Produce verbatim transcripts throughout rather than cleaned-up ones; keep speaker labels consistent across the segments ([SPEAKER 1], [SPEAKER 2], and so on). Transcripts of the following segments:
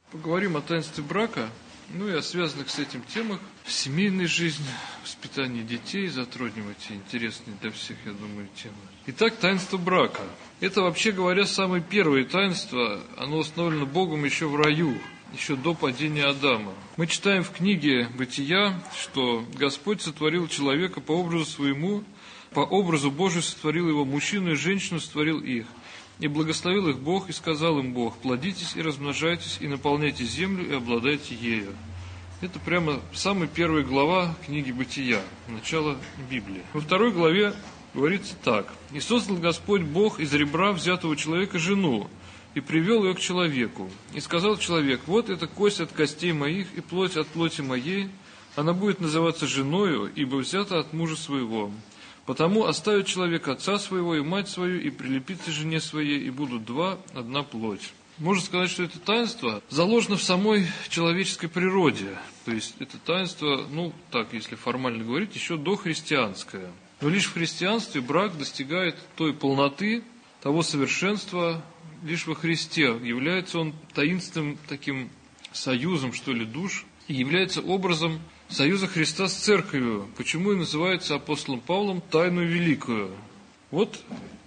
[SPEAKER 1] Поговорим о таинстве брака, ну и о связанных с этим темах, семейной жизни, воспитании детей, затронем эти интересные для всех, я думаю, темы. Итак, таинство брака. Это, вообще говоря, самое первое таинство, оно установлено Богом еще в раю, еще до падения Адама. Мы читаем в книге «Бытия», что Господь сотворил человека по образу своему, по образу Божию сотворил его, мужчину и женщину сотворил их. И благословил их Бог, и сказал им Бог: плодитесь и размножайтесь, и наполняйте землю, и обладайте ею. Это прямо самая первая глава книги Бытия, начало Библии. Во второй главе говорится так: «И создал Господь Бог из ребра взятого человека жену, и привел ее к человеку. И сказал человек: вот это кость от костей моих, и плоть от плоти моей, она будет называться женою, ибо взята от мужа своего. Потому оставит человек отца своего и мать свою, и прилепится жене своей, и будут два, одна плоть». Можно сказать, что это таинство заложено в самой человеческой природе. То есть это таинство, ну так, если формально говорить, еще дохристианское. Но лишь в христианстве брак достигает той полноты, того совершенства лишь во Христе. Является он таинственным таким союзом, что ли, душ, и является образом союза Христа с Церковью, почему и называется апостолом Павлом «тайную великую». Вот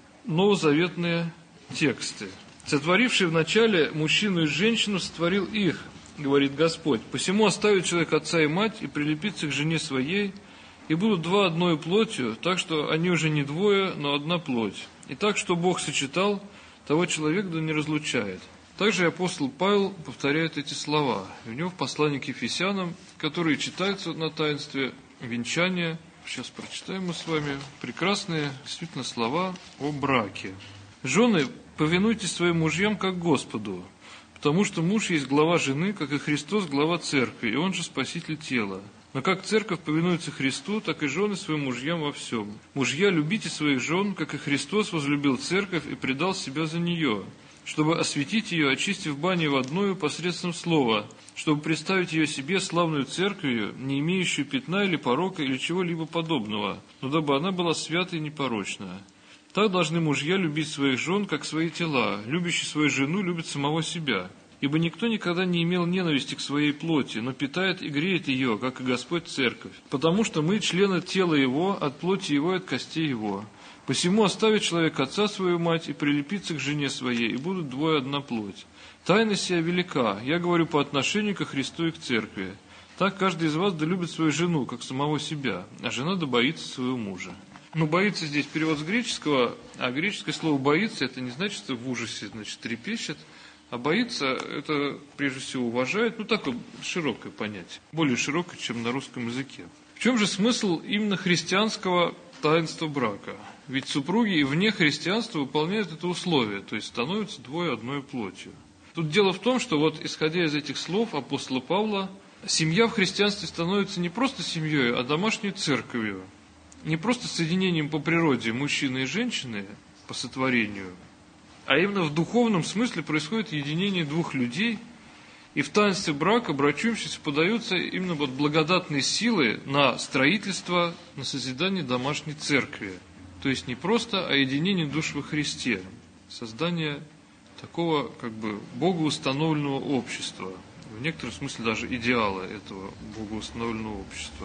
[SPEAKER 1] новозаветные тексты. «Сотворивший вначале мужчину и женщину, сотворил их, говорит Господь. Посему оставит человек отца и мать, и прилепится к жене своей, и будут два одною плотью, так что они уже не двое, но одна плоть. И так, что Бог сочетал, того человек да не разлучает». Также апостол Павел повторяет эти слова. И у него в послании к Ефесянам, которые читаются на таинстве венчания, сейчас прочитаем мы с вами прекрасные действительно слова о браке. «Жены, повинуйтесь своим мужьям, как Господу, потому что муж есть глава жены, как и Христос глава церкви, и он же спаситель тела. Но как церковь повинуется Христу, так и жены своим мужьям во всем. Мужья, любите своих жен, как и Христос возлюбил церковь и предал себя за нее, чтобы осветить ее, очистив бани водною посредством слова, чтобы представить ее себе славную церковью, не имеющую пятна или порока или чего-либо подобного, но дабы она была свята и непорочна. Так должны мужья любить своих жен, как свои тела. Любящий свою жену любит самого себя. Ибо никто никогда не имел ненависти к своей плоти, но питает и греет ее, как и Господь церковь. Потому что мы члены тела его, от плоти его и от костей его. Посему оставит человек отца свою мать и прилепится к жене своей, и будут двое одна плоть. Тайна сия велика, я говорю по отношению ко Христу и к церкви. Так каждый из вас да любит свою жену, как самого себя, а жена да боится своего мужа». Ну, боится здесь перевод с греческого, а греческое слово «боится» это не значит, что в ужасе, значит, трепещет, а боится это прежде всего уважает, ну, такое широкое понятие, более широкое, чем на русском языке. В чем же смысл именно христианского таинства брака? Ведь супруги и вне христианства выполняют это условие, то есть становятся двое одной плотью. Тут дело в том, что вот исходя из этих слов апостола Павла, семья в христианстве становится не просто семьей, а домашней церковью. Не просто соединением по природе мужчины и женщины, по сотворению, а именно в духовном смысле происходит единение двух людей, и в таинстве брака брачующимся подаются именно вот благодатные силы на строительство, на созидание домашней церкви. То есть не просто, а единение душ во Христе, создание такого как бы богоустановленного общества, в некотором смысле даже идеала этого богоустановленного общества.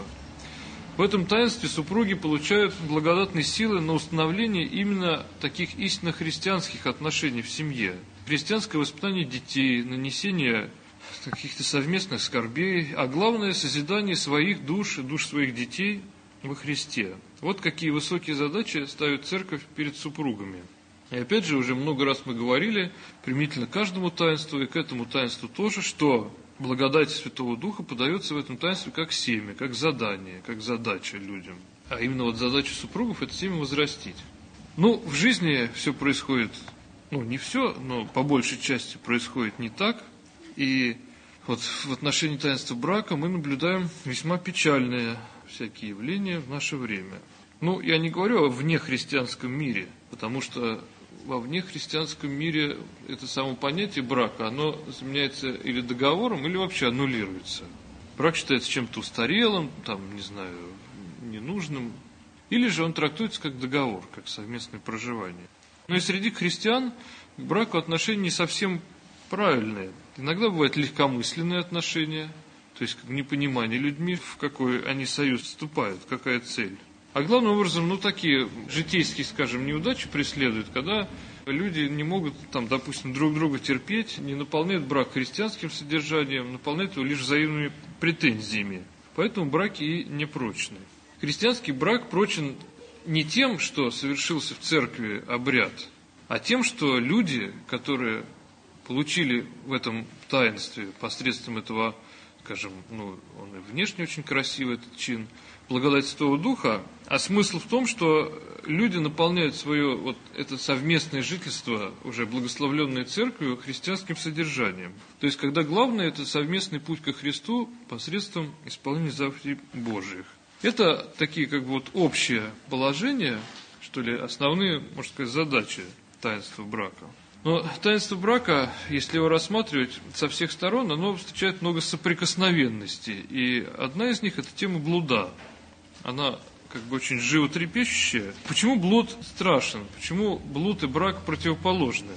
[SPEAKER 1] В этом таинстве супруги получают благодатные силы на установление именно таких истинно христианских отношений в семье. Христианское воспитание детей, нанесение каких-то совместных скорбей, а главное – созидание своих душ и душ своих детей во Христе. Вот какие высокие задачи ставит церковь перед супругами. И опять же, уже много раз мы говорили, применительно к каждому таинству и к этому таинству тоже, что благодать Святого Духа подается в этом таинстве как семя, как задание, как задача людям. А именно вот задача супругов – это семя возрастить. Ну, в жизни все происходит, ну, не все, но по большей части происходит не так. И вот в отношении таинства брака мы наблюдаем весьма печальные всякие явления в наше время. Ну, я не говорю о внехристианском мире, потому что во внехристианском мире это само понятие брака, оно заменяется или договором, или вообще аннулируется. Брак считается чем-то устарелым, там, не знаю, ненужным, или же он трактуется как договор, как совместное проживание. Но и среди христиан к браку отношение не совсем правильные. Иногда бывают легкомысленные отношения, то есть как непонимание людьми, в какой они союз вступают, какая цель. А главным образом, ну, такие житейские, скажем, неудачи преследуют, когда люди не могут, там, допустим, друг друга терпеть, не наполняют брак христианским содержанием, наполняют его лишь взаимными претензиями. Поэтому браки и непрочны. Христианский брак прочен не тем, что совершился в церкви обряд, а тем, что люди, которые получили в этом таинстве посредством этого, скажем, ну, он и внешне очень красивый, этот чин, благодать Святого Духа, а смысл в том, что люди наполняют свое вот это совместное жительство, уже благословленное церковью, христианским содержанием. То есть, когда главное – это совместный путь ко Христу посредством исполнения заповедей Божьих. Это такие как бы вот общее положение, что ли, основные, можно сказать, задачи таинства брака. Но таинство брака, если его рассматривать со всех сторон, оно встречает много соприкосновенностей. И одна из них – это тема блуда. Она как бы очень животрепещущая. Почему блуд страшен? Почему блуд и брак противоположны?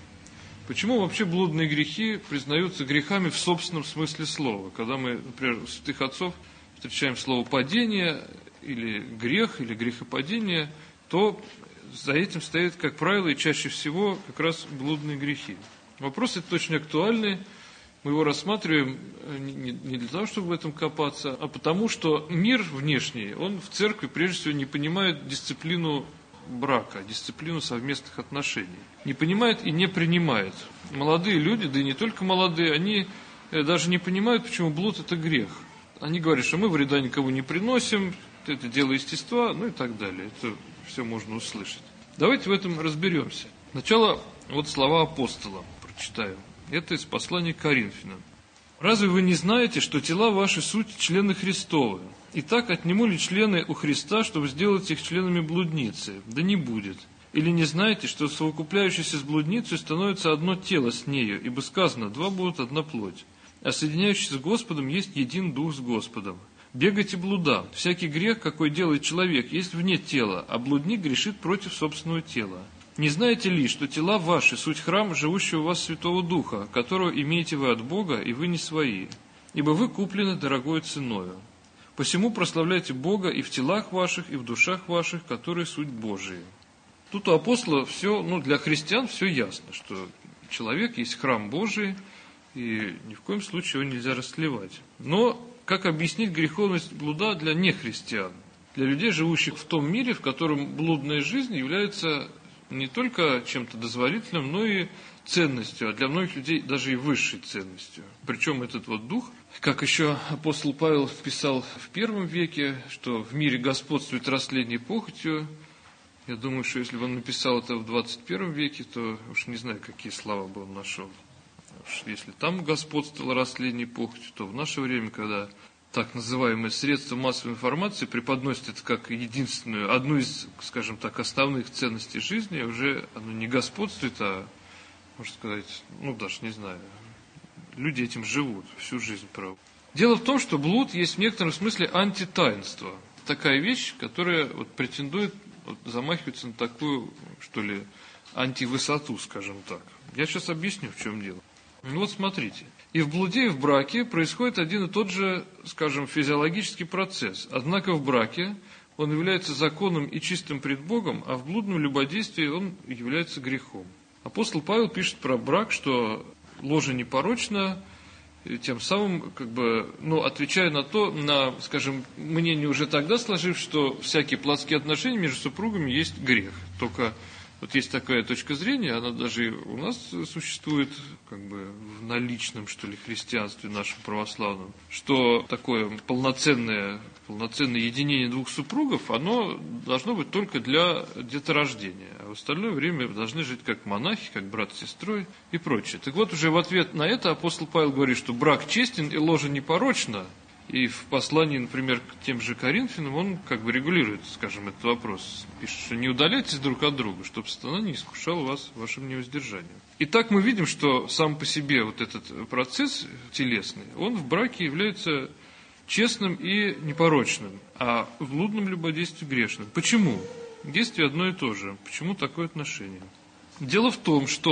[SPEAKER 1] Почему вообще блудные грехи признаются грехами в собственном смысле слова? Когда мы, например, у святых отцов встречаем слово «падение» или «грех», или «грехопадение», то за этим стоит, как правило, и чаще всего как раз блудные грехи. Вопрос этот очень актуальный. Мы его рассматриваем не для того, чтобы в этом копаться, а потому, что мир внешний, он в церкви, прежде всего, не понимает дисциплину брака, дисциплину совместных отношений. Не понимает и не принимает. Молодые люди, да и не только молодые, они даже не понимают, почему блуд – это грех. Они говорят, что мы вреда никому не приносим, это дело естества, ну и так далее. Это все можно услышать. Давайте в этом разберемся. Сначала вот слова апостола прочитаю. Это из послания к Коринфянам. «Разве вы не знаете, что тела ваши суть члены Христовы? Итак, отниму ли члены у Христа, чтобы сделать их членами блудницы? Да не будет. Или не знаете, что совокупляющийся с блудницей становится одно тело с нею, ибо сказано, два будут одна плоть. А соединяющийся с Господом есть един дух с Господом. Бегайте блуда. Всякий грех, какой делает человек, есть вне тела, а блудник грешит против собственного тела. Не знаете ли, что тела ваши, суть храм, живущего у вас Святого Духа, которого имеете вы от Бога, и вы не свои? Ибо вы куплены дорогою ценою. Посему прославляйте Бога и в телах ваших, и в душах ваших, которые суть Божии». Тут у апостола все, ну, для христиан все ясно, что человек есть храм Божий, и ни в коем случае его нельзя растлевать. Но как объяснить греховность блуда для нехристиан? Для людей, живущих в том мире, в котором блудная жизнь является не только чем-то дозволительным, но и ценностью, а для многих людей даже и высшей ценностью. Причем этот вот дух, как еще апостол Павел писал в первом веке, что в мире господствует растление похотью. Я думаю, что если бы он написал это в двадцать первом веке, то уж не знаю, какие слова бы он нашел. Уж если там господствовало растление похотью, то в наше время, когда так называемые средства массовой информации преподносят это как единственную, одну из, скажем так, основных ценностей жизни, уже оно не господствует, а, можно сказать, ну даже не знаю, люди этим живут всю жизнь, правда. Дело в том, что блуд есть в некотором смысле антитаинство. Такая вещь, которая вот претендует, вот, замахивается на такую, что ли, антивысоту, скажем так. Я сейчас объясню, в чем дело. Ну вот смотрите. И в блуде, и в браке происходит один и тот же, скажем, физиологический процесс. Однако в браке он является законом и чистым пред Богом, а в блудном любодействии он является грехом. Апостол Павел пишет про брак, что ложе непорочно, и тем самым, как бы, ну, отвечая на то, на, скажем, мнение уже тогда сложив, что всякие плотские отношения между супругами есть грех. Только вот есть такая точка зрения, она даже у нас существует, как бы в наличном, что ли, христианстве нашем православном, что такое полноценное, полноценное единение двух супругов, оно должно быть только для деторождения, а в остальное время должны жить как монахи, как брат с сестрой и прочее. Так вот, уже в ответ на это апостол Павел говорит, что брак честен и ложа непорочна. И в послании, например, к тем же Коринфянам, он как бы регулирует, скажем, этот вопрос. Пишет, что не удаляйтесь друг от друга, чтобы сатана не искушал вас вашим невоздержанием. Итак, мы видим, что сам по себе вот этот процесс телесный, он в браке является честным и непорочным, а в блудном любодействии грешным. Почему? Действие одно и то же. Почему такое отношение? Дело в том, что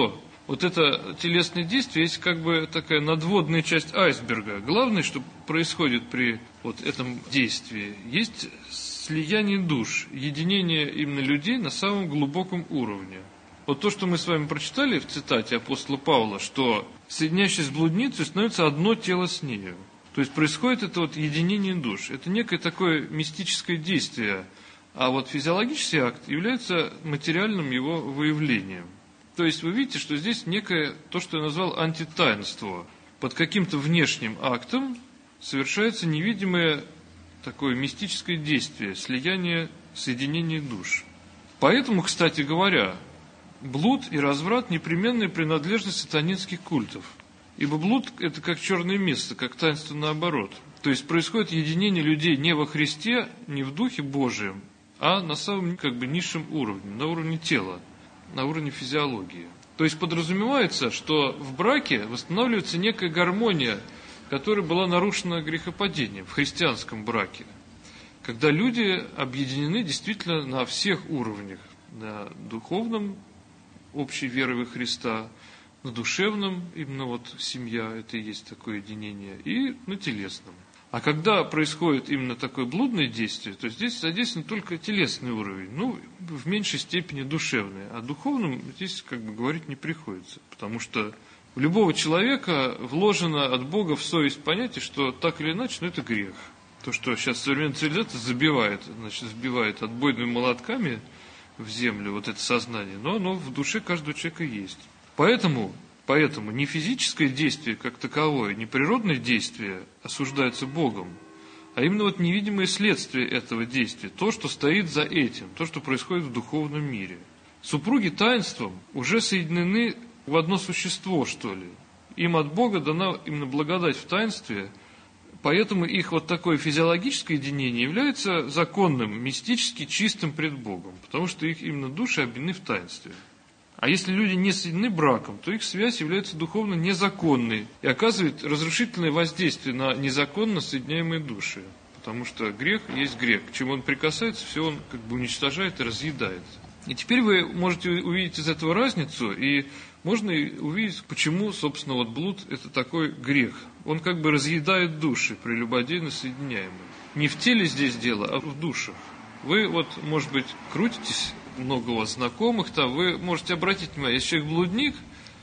[SPEAKER 1] вот это телесное действие есть как бы такая надводная часть айсберга. Главное, что происходит при вот этом действии, есть слияние душ, единение именно людей на самом глубоком уровне. Вот то, что мы с вами прочитали в цитате апостола Павла, что соединяющись с блудницей становится одно тело с нею. То есть происходит это вот единение душ. Это некое такое мистическое действие, а вот физиологический акт является материальным его выявлением. То есть вы видите, что здесь некое, то, что я назвал антитаинство. Под каким-то внешним актом совершается невидимое такое мистическое действие, слияние, соединение душ. Поэтому, кстати говоря, блуд и разврат – непременная принадлежность сатанинских культов. Ибо блуд – это как черное место, как таинство наоборот. То есть происходит единение людей не во Христе, не в Духе Божием, а на самом как бы низшем уровне, на уровне тела, на уровне физиологии. То есть подразумевается, что в браке восстанавливается некая гармония, которая была нарушена грехопадением в христианском браке, когда люди объединены действительно на всех уровнях, на духовном, общей веры во Христа, на душевном, именно вот семья, это и есть такое единение, и на телесном. А когда происходит именно такое блудное действие, то здесь задействован только телесный уровень, ну, в меньшей степени душевный. О духовном здесь как бы говорить не приходится, потому что у любого человека вложено от Бога в совесть понятие, что так или иначе, ну, это грех. То, что сейчас современная цивилизация забивает, значит, сбивает отбойными молотками в землю вот это сознание, но оно в душе каждого человека есть. Поэтому... Поэтому не физическое действие как таковое, не природное действие осуждается Богом, а именно вот невидимое следствие этого действия, то, что стоит за этим, то, что происходит в духовном мире. Супруги таинством уже соединены в одно существо, что ли. Им от Бога дана именно благодать в таинстве, поэтому их вот такое физиологическое единение является законным, мистически чистым пред Богом, потому что их именно души объединены в таинстве. А если люди не соединены браком, то их связь является духовно незаконной и оказывает разрушительное воздействие на незаконно соединяемые души. Потому что грех есть грех. К чему он прикасается, все он как бы уничтожает и разъедает. И теперь вы можете увидеть из этого разницу, и можно увидеть, почему, собственно, вот блуд – это такой грех. Он как бы разъедает души, прелюбодейно соединяемые. Не в теле здесь дело, а в душах. Вы вот, может быть, крутитесь, много у вас знакомых там, вы можете обратить внимание, если человек блудник,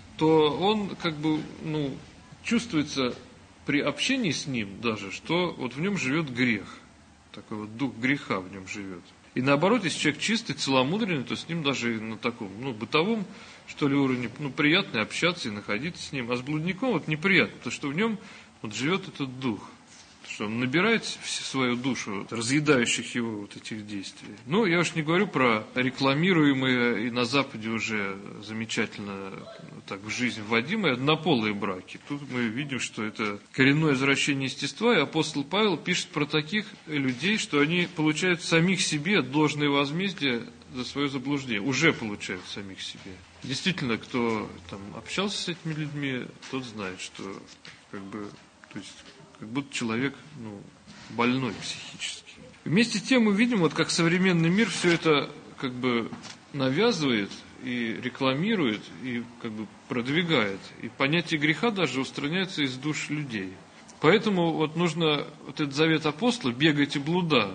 [SPEAKER 1] то он как бы, ну, чувствуется при общении с ним даже, что вот в нем живет грех, такой вот дух греха в нем живет. И наоборот, если человек чистый, целомудренный, то с ним даже на таком, ну, бытовом, что ли, уровне, ну, приятно общаться и находиться с ним, а с блудником вот неприятно, потому что в нем вот живет этот дух. Что он набирает свою душу, разъедающих его вот этих действий. Ну, я уж не говорю про рекламируемые и на Западе уже замечательно так в жизнь вводимые однополые браки. Тут мы видим, что это коренное извращение естества, и апостол Павел пишет про таких людей, что они получают самих себе должное возмездие за свое заблуждение. Уже получают самих себе. Действительно, кто там общался с этими людьми, тот знает, что как бы, то есть, как будто человек, ну, больной психически. Вместе с тем мы видим, вот как современный мир все это как бы навязывает и рекламирует, и как бы продвигает. И понятие греха даже устраняется из душ людей. Поэтому вот нужно вот этот завет апостола «бегайте блуда»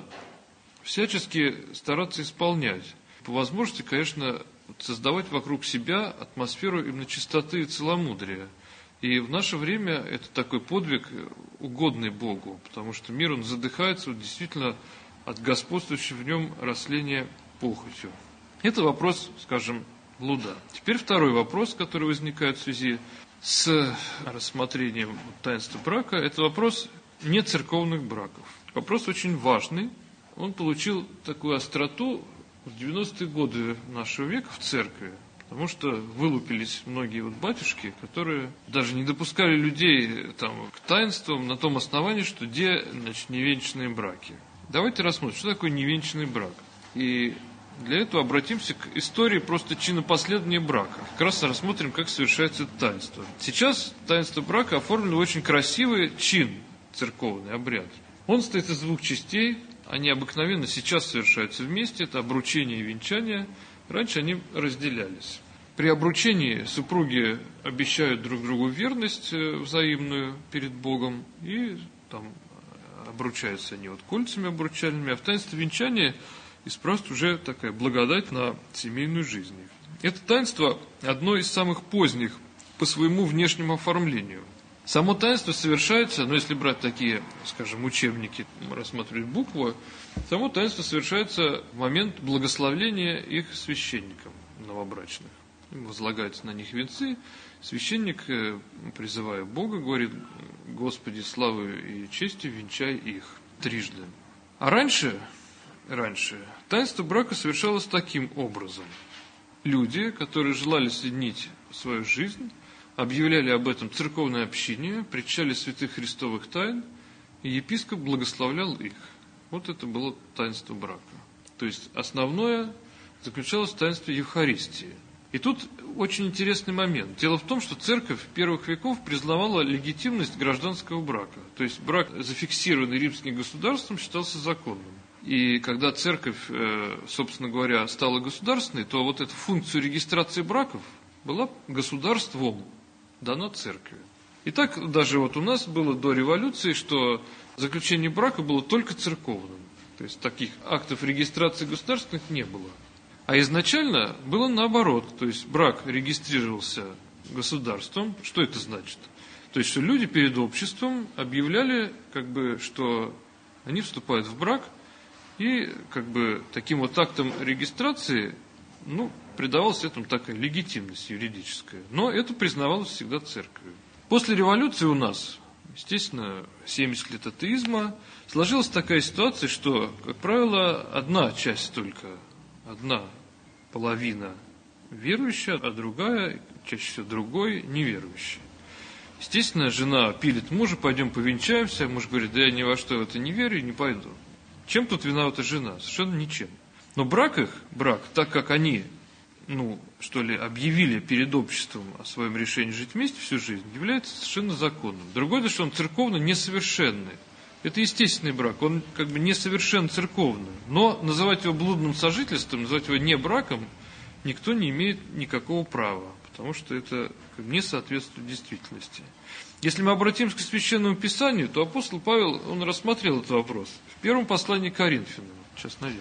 [SPEAKER 1] всячески стараться исполнять. По возможности, конечно, создавать вокруг себя атмосферу именно чистоты и целомудрия. И в наше время это такой подвиг, угодный Богу, потому что мир, он задыхается вот, действительно от господствующего в нем растления похотью. Это вопрос, скажем, блуда. Теперь второй вопрос, который возникает в связи с рассмотрением таинства брака, это вопрос нецерковных браков. Вопрос очень важный. Он получил такую остроту в девяностые годы нашего века в церкви. Потому что вылупились многие вот батюшки, которые даже не допускали людей там, к таинствам на том основании, что где, значит, невенчанные браки. Давайте рассмотрим, что такое невенчанный брак. И для этого обратимся к истории просто чинопоследования брака. Как раз рассмотрим, как совершается это таинство. Сейчас таинство брака оформлено очень красивый чин, церковный обряд. Он состоит из двух частей. Они обыкновенно сейчас совершаются вместе. Это обручение и венчание. Раньше они разделялись. При обручении супруги обещают друг другу верность взаимную перед Богом, и там обручаются они вот кольцами обручальными, а в таинстве венчания исправствует уже такая благодать на семейную жизнь. Это таинство одно из самых поздних по своему внешнему оформлению. Само таинство совершается, ну если брать такие, скажем, учебники, рассматривать букву, само таинство совершается в момент благословления их священникам новобрачных. Возлагаются на них венцы, священник, призывая Бога, говорит: «Господи, славою и честью венчай их» трижды. А раньше, раньше таинство брака совершалось таким образом. Люди, которые желали соединить свою жизнь, объявляли об этом церковной общине, причащали святых христовых тайн, и епископ благословлял их. Вот это было таинство брака. То есть основное заключалось в таинстве Евхаристии. И тут очень интересный момент. Дело в том, что церковь первых веков признавала легитимность гражданского брака. То есть брак, зафиксированный римским государством, считался законным. И когда церковь, собственно говоря, стала государственной, то вот эту функцию регистрации браков была государством дана церкви. И так даже вот у нас было до революции, что заключение брака было только церковным. То есть таких актов регистрации государственных не было. А изначально было наоборот, то есть брак регистрировался государством. Что это значит? То есть, что люди перед обществом объявляли, как бы, что они вступают в брак, и как бы таким вот актом регистрации, ну, придавалась этому такая легитимность юридическая. Но это признавалось всегда церковью. После революции у нас, естественно, семьдесят лет атеизма, сложилась такая ситуация, что, как правило, одна часть только, одна половина верующая, а другая, чаще всего другой, неверующая. Естественно, жена пилит мужа: пойдем повенчаемся. Муж говорит: да я ни во что в это не верю, не пойду. Чем тут виновата жена? Совершенно ничем. Но брак их, брак, так как они, ну, что ли, объявили перед обществом о своем решении жить вместе всю жизнь, является совершенно законным. Другое дело, что он церковно несовершенный. Это естественный брак, он как бы несовершенно церковный. Но называть его блудным сожительством, называть его не браком, никто не имеет никакого права, потому что это не соответствует действительности. Если мы обратимся к Священному Писанию, то апостол Павел, он рассмотрел этот вопрос в первом послании к Коринфянам. Сейчас найдем.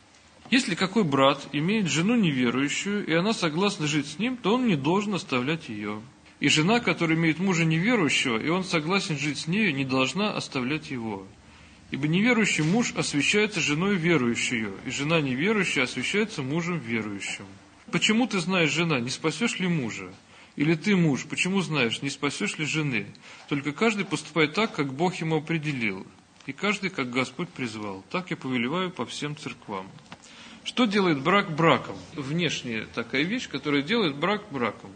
[SPEAKER 1] Если какой брат имеет жену неверующую, и она согласна жить с ним, то он не должен оставлять ее. И жена, которая имеет мужа неверующего, и он согласен жить с нею, не должна оставлять его. Ибо неверующий муж освящается женой верующую, и жена неверующая освящается мужем верующим. Почему ты знаешь, жена, не спасешь ли мужа? Или ты, муж, почему знаешь, не спасешь ли жены? Только каждый поступает так, как Бог ему определил, и каждый, как Господь призвал. Так я повелеваю по всем церквам. Что делает брак браком? Внешняя такая вещь, которая делает брак браком.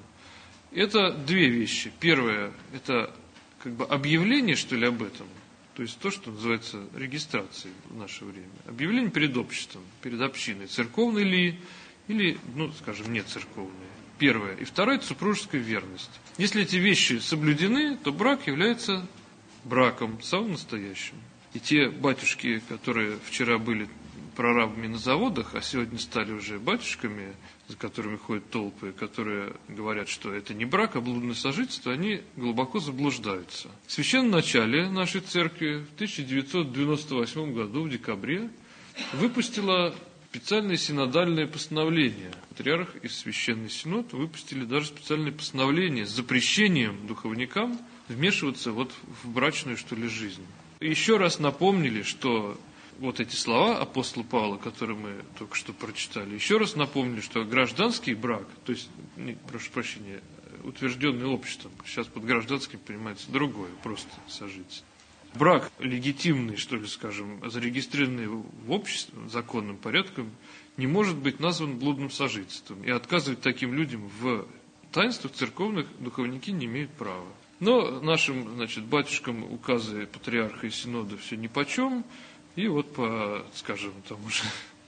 [SPEAKER 1] Это две вещи. Первое, это как бы объявление, что ли, об этом. То есть то, что называется регистрацией в наше время. Объявление перед обществом, перед общиной. Церковной ли, или, ну, скажем, не церковной. Первое. И второе, это супружеская верность. Если эти вещи соблюдены, то брак является браком, самым настоящим. И те батюшки, которые вчера были прорабами на заводах, а сегодня стали уже батюшками, за которыми ходят толпы, которые говорят, что это не брак, а блудное сожительство, они глубоко заблуждаются. В священном начале нашей церкви в тысяча девятьсот девяносто восьмом году, в декабре, выпустила специальное синодальное постановление. Патриарх и Священный Синод выпустили даже специальное постановление с запрещением духовникам вмешиваться вот в брачную, что ли, жизнь. Еще раз напомнили, что вот эти слова апостола Павла, которые мы только что прочитали, еще раз напомнили, что гражданский брак, то есть, не, прошу прощения, утвержденный обществом, сейчас под гражданским понимается другое, просто сожительство. Брак легитимный, что ли, скажем, зарегистрированный в обществе законным порядком, не может быть назван блудным сожительством. И отказывать таким людям в таинствах церковных духовники не имеют права. Но нашим, значит, батюшкам указы патриарха и синода все нипочем. И вот по, скажем, там уже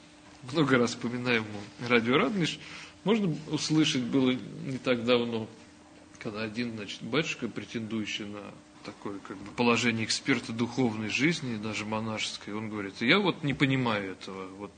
[SPEAKER 1] много раз вспоминаемому радио Радонеж, можно услышать было не так давно, когда один, значит, батюшка, претендующий на такое как бы положение эксперта духовной жизни, даже монашеской, он говорит: я вот не понимаю этого, вот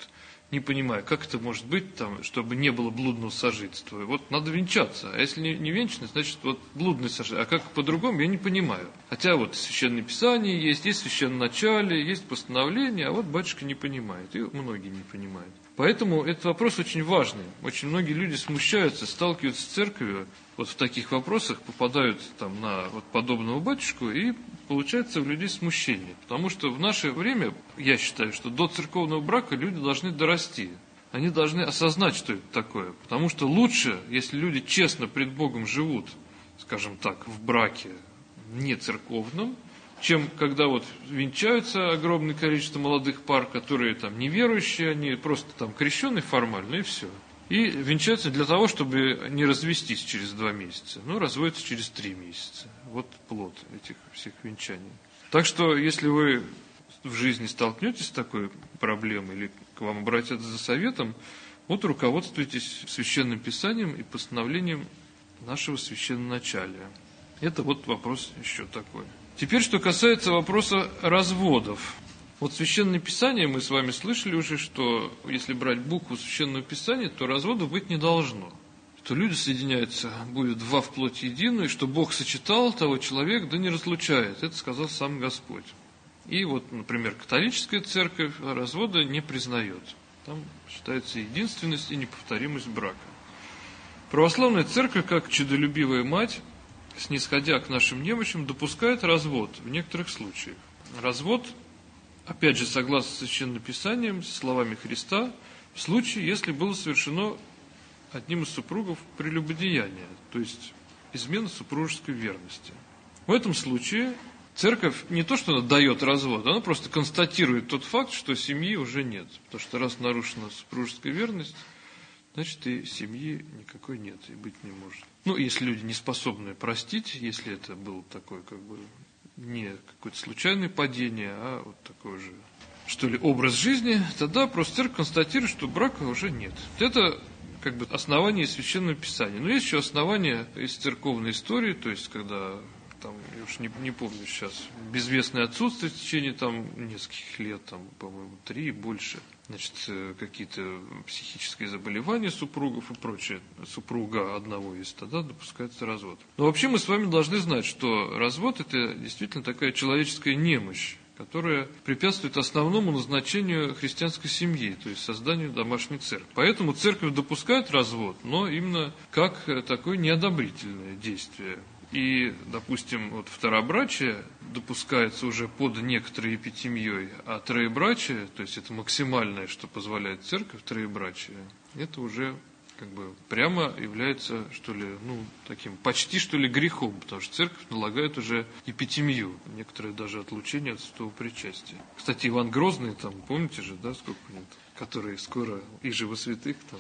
[SPEAKER 1] не понимаю, как это может быть, там, чтобы не было блудного сожительства. Вот надо венчаться, а если не, не венчанный, значит, вот блудное сожительство. А как по-другому, я не понимаю. Хотя вот Священное Писание есть, есть Священноначалие, есть постановление, а вот батюшка не понимает, и многие не понимают. Поэтому этот вопрос очень важный. Очень многие люди смущаются, сталкиваются с церковью, вот в таких вопросах попадают там на вот подобного батюшку, и получается у людей смущение. Потому что в наше время, я считаю, что до церковного брака люди должны дорасти. Они должны осознать, что это такое. Потому что лучше, если люди честно пред Богом живут, скажем так, в браке не церковном, чем когда вот венчаются огромное количество молодых пар, которые там неверующие, они просто там крещеные формально, и все. И венчаются для того, чтобы не развестись через два месяца. Ну, разводятся через три месяца. Вот плод этих всех венчаний. Так что, если вы в жизни столкнетесь с такой проблемой, или к вам обратятся за советом, вот руководствуйтесь Священным Писанием и постановлением нашего священноначалия. Это вот вопрос еще такой. Теперь, что касается вопроса разводов. Вот Священное Писание, мы с вами слышали уже, что если брать букву Священного Писания, то разводов быть не должно. Что люди соединяются, будет два в плоть единую, и что Бог сочетал того человека, да не разлучает. Это сказал сам Господь. И вот, например, католическая церковь развода не признает. Там считается единственность и неповторимость брака. Православная церковь, как чудолюбивая мать, снисходя к нашим немощам, допускает развод в некоторых случаях. Развод, опять же, согласно Священным Писанием, словами Христа, в случае, если было совершено одним из супругов прелюбодеяние, то есть измена супружеской верности. В этом случае церковь не то, что она дает развод, она просто констатирует тот факт, что семьи уже нет. Потому что раз нарушена супружеская верность, значит, и семьи никакой нет, и быть не может. Ну, если люди не способны простить, если это было такое, как бы, не какое-то случайное падение, а вот такой же, что ли, образ жизни, тогда просто церковь констатирует, что брака уже нет. Это как бы основание Священного Писания. Но есть еще основания из церковной истории, то есть, когда, там, я уж не, не помню сейчас, безвестное отсутствие в течение там нескольких лет, там, по-моему, три и больше, значит, какие-то психические заболевания супругов и прочее, супруга одного из, тогда допускается развод. Но вообще мы с вами должны знать, что развод – это действительно такая человеческая немощь, которая препятствует основному назначению христианской семьи, то есть созданию домашней церкви. Поэтому церковь допускает развод, но именно как такое неодобрительное действие. И, допустим, вот второбрачие допускается уже под некоторой епитемьей, а троебрачие, то есть это максимальное, что позволяет церковь, троебрачие, это уже как бы прямо является, что ли, ну, таким почти, что ли, грехом, потому что церковь налагает уже епитемью, некоторые даже отлучение от святого причастия. Кстати, Иван Грозный, там, помните же, да, сколько нет, который скоро иже во святых, там,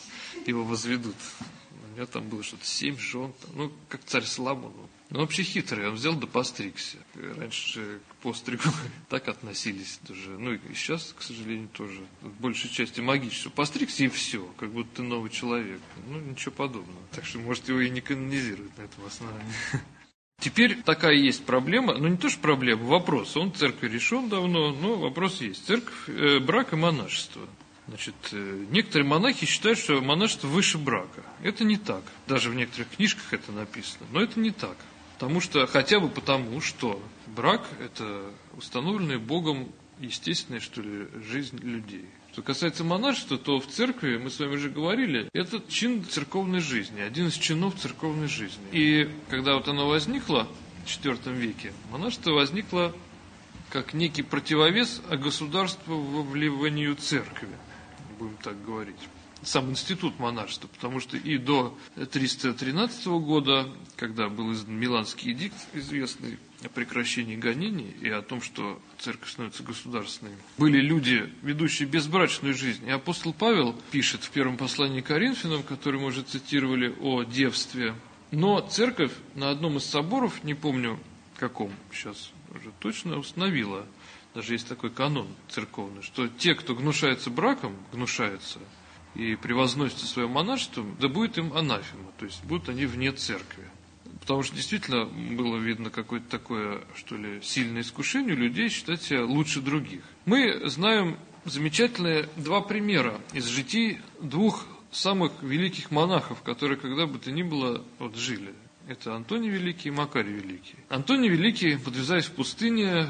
[SPEAKER 1] его возведут. У него там было что-то семь жен, там, ну, как царь Соломон. Он вообще хитрый, он взял да постригся. Раньше же к постригу так относились тоже. Ну и сейчас, к сожалению, тоже. В большей части магически. Постригся и все, как будто ты новый человек. Ну, ничего подобного. Так что, может, его и не канонизируют на этом основании. Теперь такая есть проблема, ну не то что проблема, вопрос. Он в церкви решен давно, но вопрос есть. Церковь, э, брак и монашество. Значит, некоторые монахи считают, что монашество выше брака. Это не так. Даже в некоторых книжках это написано. Но это не так. Потому что, хотя бы потому, что брак – это установленная Богом естественная, что ли, жизнь людей. Что касается монашества, то в церкви, мы с вами уже говорили, это чин церковной жизни, один из чинов церковной жизни. И когда вот оно возникло в четвёртом веке, монашество возникло как некий противовес государствованию церкви, будем так говорить. Сам институт монашества, потому что и до триста тринадцатого года, когда был издан Миланский эдикт, известный о прекращении гонений и о том, что церковь становится государственной, были люди, ведущие безбрачную жизнь. И апостол Павел пишет в первом послании к Коринфянам, который мы уже цитировали, о девстве. Но церковь на одном из соборов, не помню каком сейчас уже точно, установила, даже есть такой канон церковный, что те, кто гнушается браком, гнушаются и превозносится своим монашеством, да будет им анафема, то есть будут они вне церкви. Потому что действительно было видно какое-то такое, что ли, сильное искушение у людей считать себя лучше других. Мы знаем замечательные два примера из житий двух самых великих монахов, которые когда бы то ни было вот жили. Это Антоний Великий и Макарий Великий. Антоний Великий, подвязаясь в пустыне,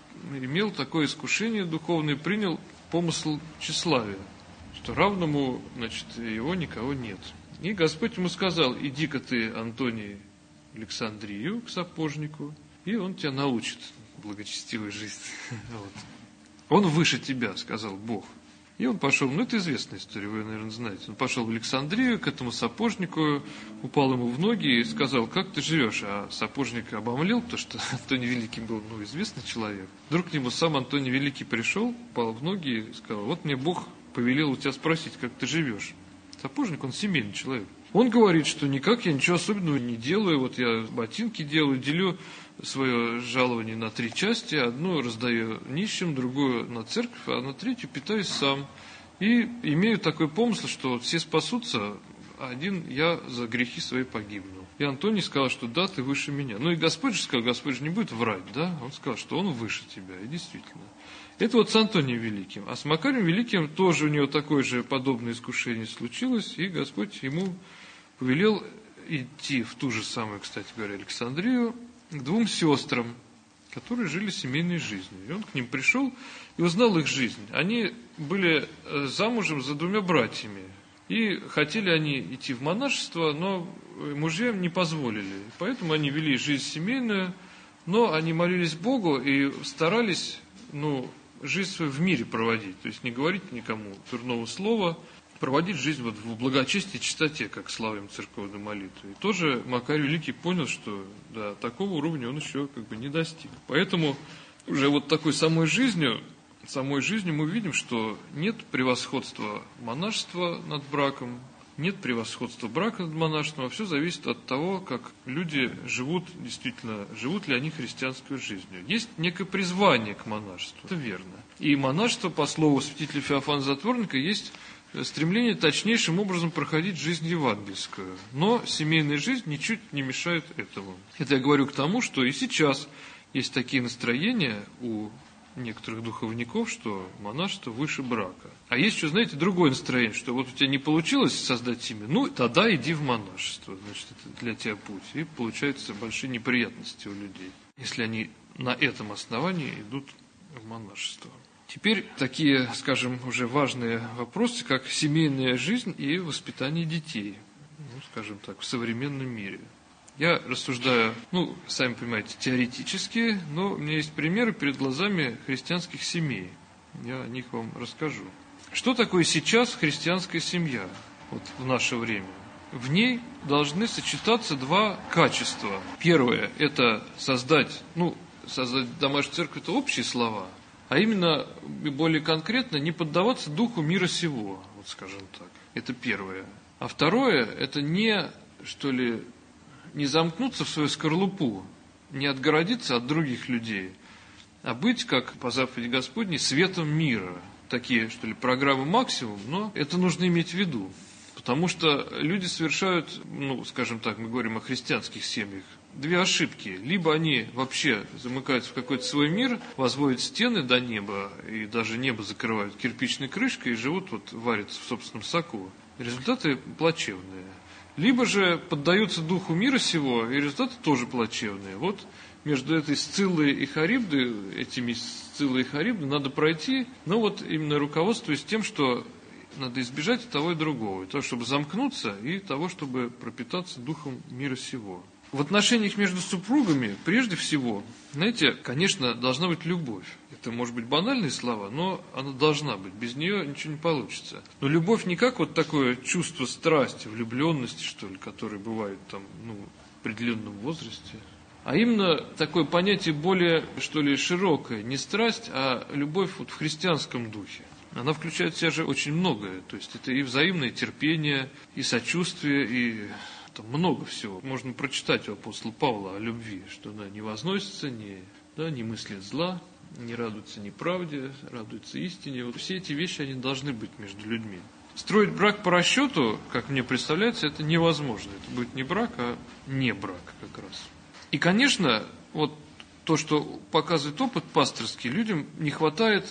[SPEAKER 1] имел такое искушение духовное, принял помысл тщеславия, что равному, значит, его никого нет. И Господь ему сказал: иди-ка ты, Антоний, в Александрию к сапожнику, и он тебя научит благочестивой жизни. Вот. Он выше тебя, сказал Бог. И он пошел, ну это известная история, вы, наверное, знаете. Он пошел в Александрию к этому сапожнику, упал ему в ноги и сказал: как ты живешь? А сапожник обомлел, потому что Антоний Великий был, ну, известный человек. Вдруг к нему сам Антоний Великий пришел, упал в ноги и сказал: вот мне Бог повелел у тебя спросить, как ты живешь. Сапожник, он семейный человек. Он говорит, что никак я ничего особенного не делаю, вот я ботинки делаю, делю свое жалование на три части, одну раздаю нищим, другую на церковь, а на третью питаюсь сам. И имею такой помысл, что вот все спасутся, а один я за грехи свои погибну. И Антоний сказал, что да, ты выше меня. Ну и Господь же сказал, Господь же не будет врать, да? Он сказал, что он выше тебя, и действительно. Это вот с Антонием Великим. А с Макарием Великим тоже у него такое же подобное искушение случилось, и Господь ему повелел идти в ту же самую, кстати говоря, Александрию, к двум сестрам, которые жили семейной жизнью. И он к ним пришел и узнал их жизнь. Они были замужем за двумя братьями. И хотели они идти в монашество, но мужья не позволили. Поэтому они вели жизнь семейную, но они молились Богу и старались, ну, жизнь свою в мире проводить. То есть не говорить никому дурного слова, проводить жизнь вот в благочестии и чистоте, как славим церковной молитвой. И тоже Макарий Великий понял, что до такого уровня он еще как бы не достиг. Поэтому уже вот такой самой жизнью, самой жизнью мы видим, что нет превосходства монашества над браком, нет превосходства брака над монашеством, а все зависит от того, как люди живут, действительно, живут ли они христианской жизнью. Есть некое призвание к монашеству, это верно. И монашество, по слову святителя Феофана Затворника, есть стремление точнейшим образом проходить жизнь евангельскую. Но семейная жизнь ничуть не мешает этому. Это я говорю к тому, что и сейчас есть такие настроения у некоторых духовников, что монашество выше брака. А есть еще, знаете, другое настроение, что вот у тебя не получилось создать семью, ну тогда иди в монашество, значит, это для тебя путь. И получаются большие неприятности у людей, если они на этом основании идут в монашество. Теперь такие, скажем, уже важные вопросы, как семейная жизнь и воспитание детей, ну, скажем так, в современном мире. Я рассуждаю, ну, сами понимаете, теоретически, но у меня есть примеры перед глазами христианских семей. Я о них вам расскажу. Что такое сейчас христианская семья, вот в наше время? В ней должны сочетаться два качества. Первое – это создать, ну, создать домашнюю церковь – это общие слова, а именно, более конкретно, не поддаваться духу мира сего, вот скажем так. Это первое. А второе, это не, что ли, не замкнуться в свою скорлупу, не отгородиться от других людей, а быть, как по заповеди Господней, светом мира. Такие, что ли, программы максимум, но это нужно иметь в виду. Потому что люди совершают, ну, скажем так, мы говорим о христианских семьях, две ошибки. Либо они вообще замыкаются в какой-то свой мир, возводят стены до неба, и даже небо закрывают кирпичной крышкой, и живут, вот, варятся в собственном соку. Результаты плачевные. Либо же поддаются духу мира сего, и результаты тоже плачевные. Вот между этой Сциллой и Харибдой, этими Сциллой и Харибдой надо пройти, но вот именно руководствуясь тем, что надо избежать и того, и другого. И того, чтобы замкнуться, и того, чтобы пропитаться духом мира сего. В отношениях между супругами, прежде всего, знаете, конечно, должна быть любовь. Это, может быть, банальные слова, но она должна быть. Без нее ничего не получится. Но любовь не как вот такое чувство страсти, влюбленности, что ли, которое бывает там, ну, в определенном возрасте. А именно такое понятие более, что ли, широкое. Не страсть, а любовь вот в христианском духе. Она включает в себя же очень многое. То есть это и взаимное терпение, и сочувствие, и там много всего. Можно прочитать у апостола Павла о любви, что она не возносится, не, да, не мыслит зла, не радуется неправде, радуется истине. Вот все эти вещи, они должны быть между людьми. Строить брак по расчету, как мне представляется, это невозможно. Это будет не брак, а не брак как раз. И, конечно, вот то, что показывает опыт пасторский, людям не хватает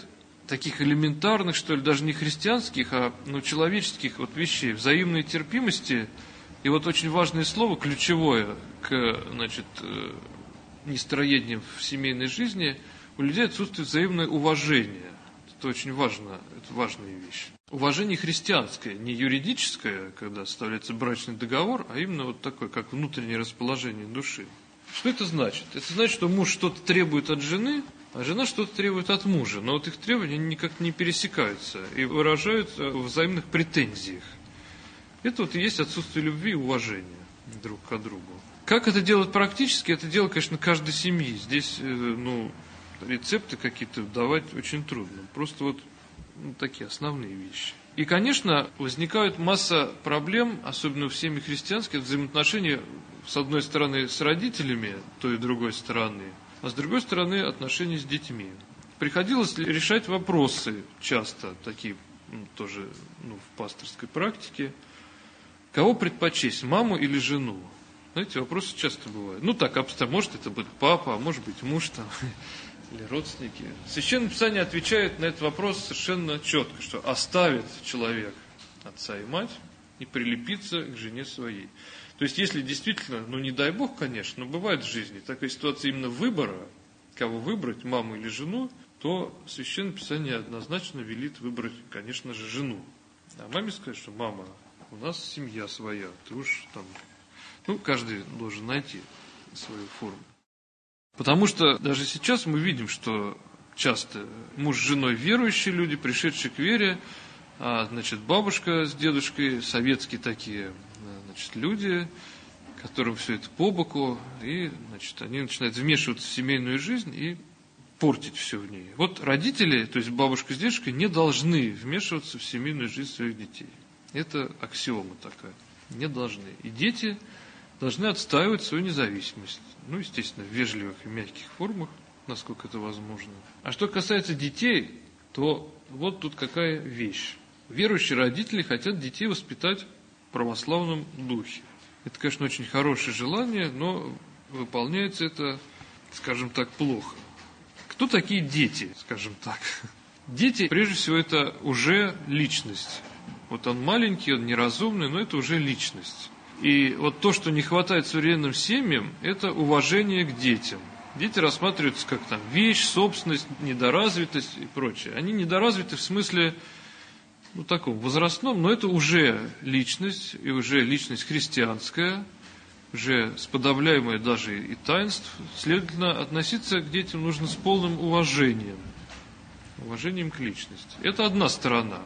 [SPEAKER 1] таких элементарных, что ли, даже не христианских, а ну, человеческих вот вещей, взаимной терпимости. И вот очень важное слово, ключевое к, значит, нестроениям в семейной жизни, у людей отсутствует взаимное уважение. Это очень важно, это важная вещь. Уважение христианское, не юридическое, когда составляется брачный договор, а именно вот такое, как внутреннее расположение души. Что это значит? Это значит, что муж что-то требует от жены, а жена что-то требует от мужа. Но вот их требования никак не пересекаются и выражаются в взаимных претензиях. Это вот и есть отсутствие любви и уважения друг к другу. Как это делать практически? Это дело, конечно, каждой семьи. Здесь, ну, рецепты какие-то давать очень трудно. Просто вот ну, такие основные вещи. И, конечно, возникает масса проблем, особенно в семьях христианских, взаимоотношения, с одной стороны, с родителями той и другой стороны, а с другой стороны, отношения с детьми. Приходилось решать вопросы, часто такие, ну, тоже ну, в пасторской практике. Кого предпочесть, маму или жену? Знаете, вопросы часто бывают. Ну так, обстоятельно, может это будет папа, а может быть муж там, или родственники. Священное Писание отвечает на этот вопрос совершенно четко, что оставит человек отца и мать и прилепится к жене своей. То есть, если действительно, ну не дай Бог, конечно, но бывает в жизни такая ситуация именно выбора, кого выбрать, маму или жену, то Священное Писание однозначно велит выбрать, конечно же, жену. А маме сказать, что мама, у нас семья своя, ты уж там... Ну, каждый должен найти свою форму. Потому что даже сейчас мы видим, что часто муж с женой верующие люди, пришедшие к вере, а, значит, бабушка с дедушкой, советские такие, значит, люди, которым все это по боку, и, значит, они начинают вмешиваться в семейную жизнь и портить все в ней. Вот родители, то есть бабушка с дедушкой, не должны вмешиваться в семейную жизнь своих детей. Это аксиома такая. Не должны. И дети должны отстаивать свою независимость. Ну, естественно, в вежливых и мягких формах, насколько это возможно. А что касается детей, то вот тут какая вещь. Верующие родители хотят детей воспитать в православном духе. Это, конечно, очень хорошее желание, но выполняется это, скажем так, плохо. Кто такие дети, скажем так? Дети, прежде всего, это уже личность. Вот он маленький, он неразумный, но это уже личность. И вот то, что не хватает современным семьям, это уважение к детям. Дети рассматриваются как там вещь, собственность, недоразвитость и прочее. Они недоразвиты в смысле, ну, таком возрастном, но это уже личность, и уже личность христианская, уже сподавляемая даже и таинств. Следовательно, относиться к детям нужно с полным уважением. Уважением к личности. Это одна сторона.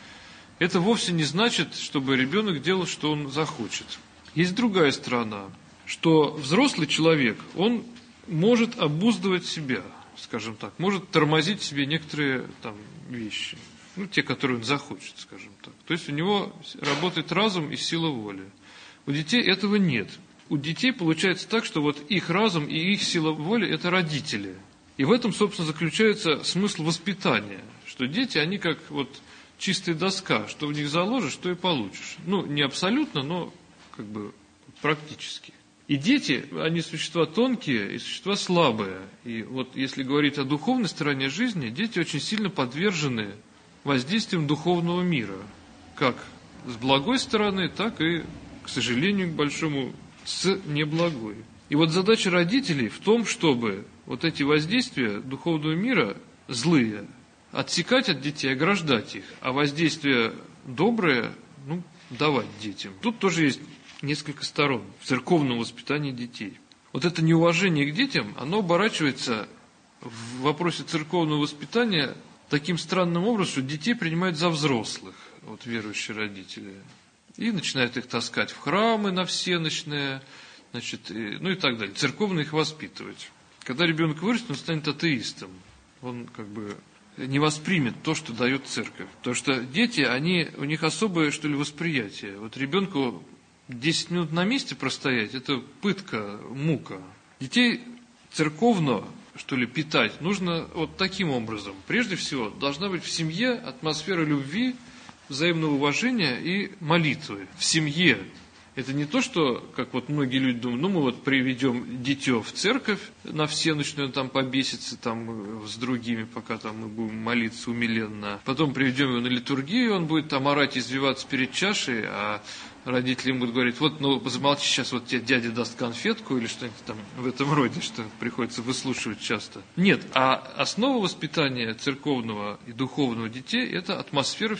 [SPEAKER 1] Это вовсе не значит, чтобы ребенок делал, что он захочет. Есть другая сторона, что взрослый человек, он может обуздывать себя, скажем так, может тормозить в себе некоторые там вещи, ну, те, которые он захочет, скажем так. То есть у него работает разум и сила воли. У детей этого нет. У детей получается так, что вот их разум и их сила воли – это родители. И в этом, собственно, заключается смысл воспитания, что дети, они как вот чистая доска, что в них заложишь, то и получишь. Ну, не абсолютно, но как бы практически. И дети, они существа тонкие и существа слабые. И вот если говорить о духовной стороне жизни, дети очень сильно подвержены воздействиям духовного мира. Как с благой стороны, так и, к сожалению, к большому, с неблагой. И вот задача родителей в том, чтобы вот эти воздействия духовного мира, злые, отсекать от детей, ограждать их, а воздействие доброе, ну, давать детям. Тут тоже есть несколько сторон в церковном воспитании детей. Вот это неуважение к детям, оно оборачивается в вопросе церковного воспитания таким странным образом, что детей принимают за взрослых, вот верующие родители, и начинают их таскать в храмы на всенощные, значит, и, ну и так далее, церковно их воспитывать. Когда ребенок вырастет, он станет атеистом, он как бы не воспримет то, что дает церковь. Потому что дети, они, у них особое, что ли, восприятие. Вот ребенку десять минут на месте простоять, это пытка, мука. Детей церковно, что ли, питать нужно вот таким образом. Прежде всего, должна быть в семье атмосфера любви, взаимного уважения и молитвы. В семье Это не то, что, как вот многие люди думают, ну мы вот приведем дитё в церковь на всеночную, там побесится там с другими, пока там мы будем молиться умиленно. Потом приведем его на литургию, он будет там орать и извиваться перед чашей, а родители ему будут говорить, вот, ну, замолчи, сейчас вот тебе дядя даст конфетку или что-нибудь там в этом роде, что приходится выслушивать часто. Нет, а основа воспитания церковного и духовного детей – это атмосфера